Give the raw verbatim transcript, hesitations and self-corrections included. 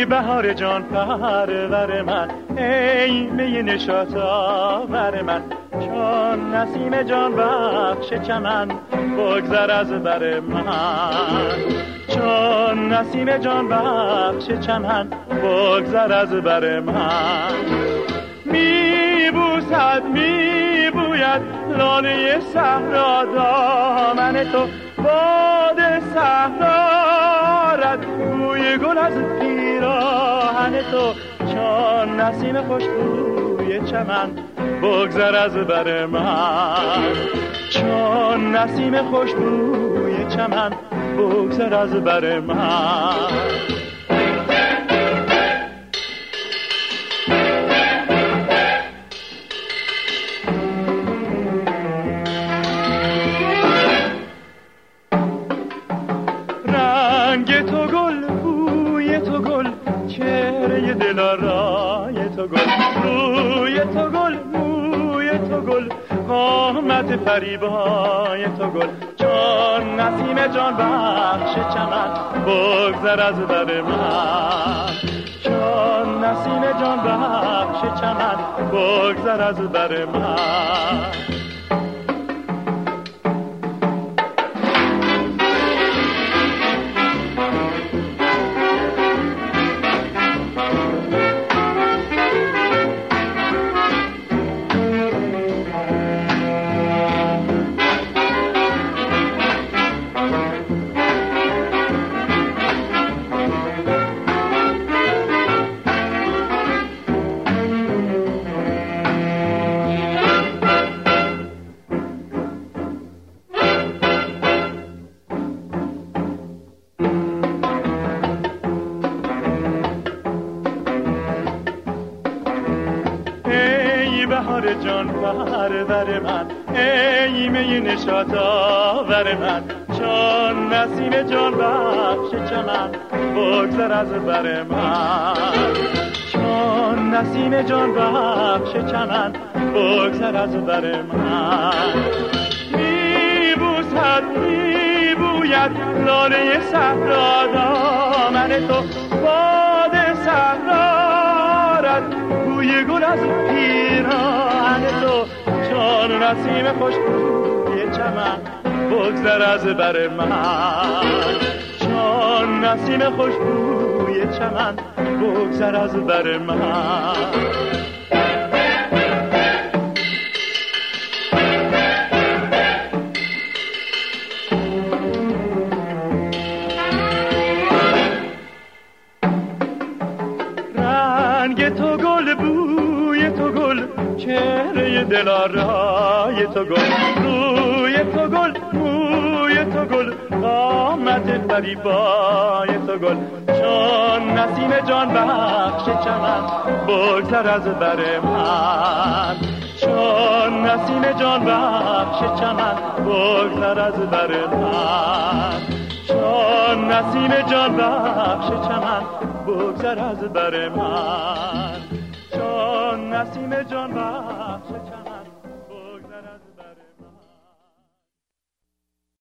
بهار جان پرور من، ای می نشاط آور من، چون نسیم جان بخش چمن بگذر از بر من، چون نسیم جان بخش چمن بگذر از بر من. می بوسد می بوید لاله صحرا دامن تو، باد صحرا رد بوی گل از پیراهن تو، چون نسیم خوشبوی چمن بگذر از بر من، چون نسیم خوشبوی چمن بگذر از بر من. رنگ تو گل، بوی تو گل، چهره دلارای تو گل، روی تو گل، موی تو گل، قامت فریبای تو گل، چون نسیم جان بخش چمن بگذر از بر من، چون نسیم جان بخش چمن بگذر از بر من. بهار جان پرور من، ای می نشاط آور من، چون نسیم جان بخش چمن بگذر از بر من، چون نسیم جان بخش چمن بگذر از بر من. می بوسد می بوید لاله صحرا دامن تو، باد صحرا رد بوی گل از پیراهن تو، چون نسیم خوشبوی چمن بگذر از بر من، چون نسیم خوشبوی چمن بگذر از بر من. رنگ تو گل، بوی تو گل، چهره دلارای تو گل، روی تو گل، موی تو گل، قامت فریبای تو گل، چون نسیم جان بخش چمن بگذر از بر من، چون نسیم جان بخش چمن بگذر از بر من، چون نسیم جان بخش چمن بگذر از بر من، چون نسیم جان بخش چمن.